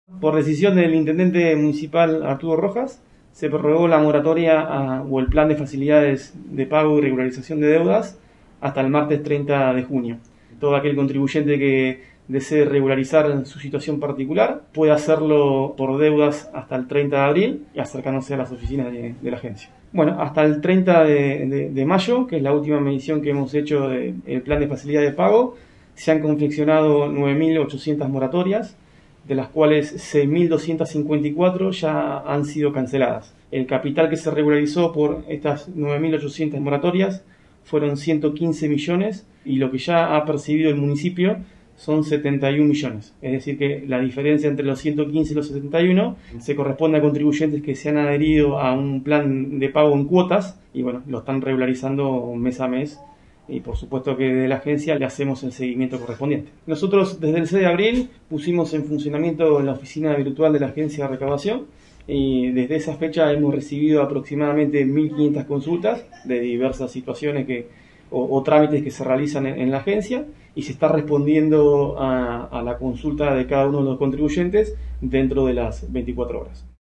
Por decisión del intendente municipal Arturo Rojas, se prorrogó la moratoria o el plan de facilidades de pago y regularización de deudas hasta el martes 30 de junio. Todo aquel contribuyente que desee regularizar su situación particular puede hacerlo por deudas hasta el 30 de abril y acercándose a las oficinas de la agencia. Bueno, hasta el 30 de mayo, que es la última medición que hemos hecho del plan de facilidad de pago, se han confeccionado 9.800 moratorias, de las cuales 6.254 ya han sido canceladas. El capital que se regularizó por estas 9.800 moratorias fueron 115 millones y lo que ya ha percibido el municipio son 71 millones. Es decir, que la diferencia entre los 115 y los 71 se corresponde a contribuyentes que se han adherido a un plan de pago en cuotas y bueno, lo están regularizando mes a mes. Y por supuesto que de la agencia le hacemos el seguimiento correspondiente. Nosotros desde el 6 de abril pusimos en funcionamiento la oficina virtual de la agencia de recaudación y desde esa fecha hemos recibido aproximadamente 1.500 consultas de diversas situaciones o trámites que se realizan en la agencia y se está respondiendo a la consulta de cada uno de los contribuyentes dentro de las 24 horas.